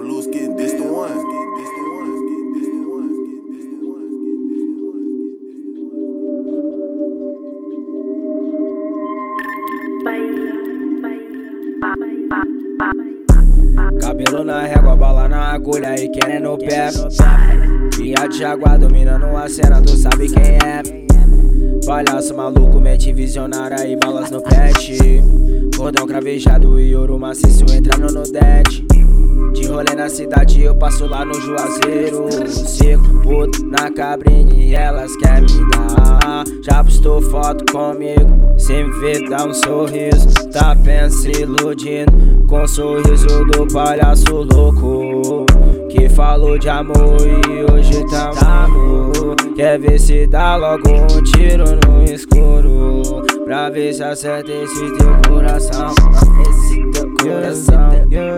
loose, getting this the one. Cabelo na régua, bala na agulha e querendo o pé. Via de Jaguar dominando a cena, tu sabe quem é. Palhaço maluco, mente visionária e balas no pet. Cordão cravejado e ouro maciço entrando no dead. De rolê na cidade eu passo lá no Juazeiro. Seco, puto, na cabrini elas querem me dar. Já postou foto comigo, sem me ver dá um sorriso. Tá pensa se iludindo com o sorriso do palhaço louco que falou de amor e hoje tamo. Quer ver se dá logo um tiro no escuro, pra ver se acerta esse teu coração. Esse teu coração,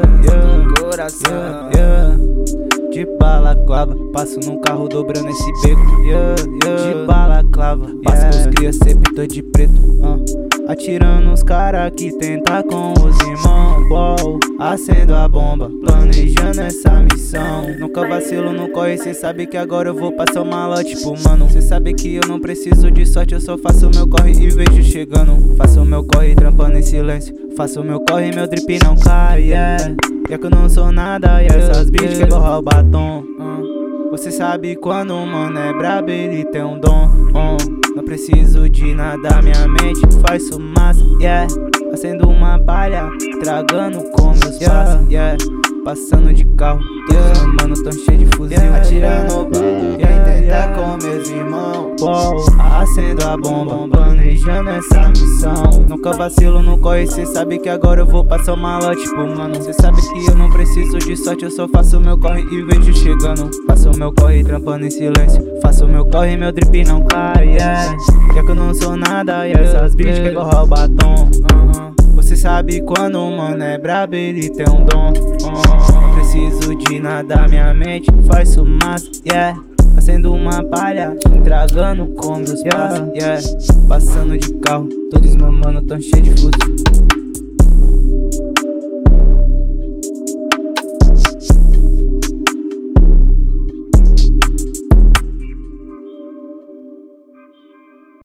coração. De balaclava, passo num carro dobrando esse beco. De balaclava, passo com os cria sempre tô de preto. Atirando os cara que tenta com os irmãos. Acendo a bomba, planejando essa missão. Nunca vacilo, não corre, cê sabe que agora eu vou passar o malote pro mano. Cê sabe que eu não preciso de sorte, eu só faço meu corre e vejo chegando. Faço meu corre trampando em silêncio, faço meu corre, meu drip não cai, É que eu não sou nada, essas bitch que borra o batom. Você sabe quando o mano é brabo, ele tem um dom. Não preciso de nada, minha mente faz fumaça, Acendo uma palha, tragando com meus passos, Passando de carro, todos os mano tão cheio de fuzil. Atirando bala, quem tenta com meus irmãos. Acendo a bomba, planejando essa missão. Nunca vacilo, não corre, cê sabe que agora eu vou passar o malote pro mano. Cê sabe que eu não preciso de sorte, eu só faço meu corre e vejo chegando. Faço meu corre trampando em silêncio, faço meu corre, meu drip não cai, Já que eu não sou nada, essas bitch que borra o batom. Você sabe quando o mano é brabo, ele tem um dom. Não preciso de nada, minha mente faz fumaça, Acendo uma palha, tragando com meus passos, Passando de carro, todos meus mano tão cheio de fuzil.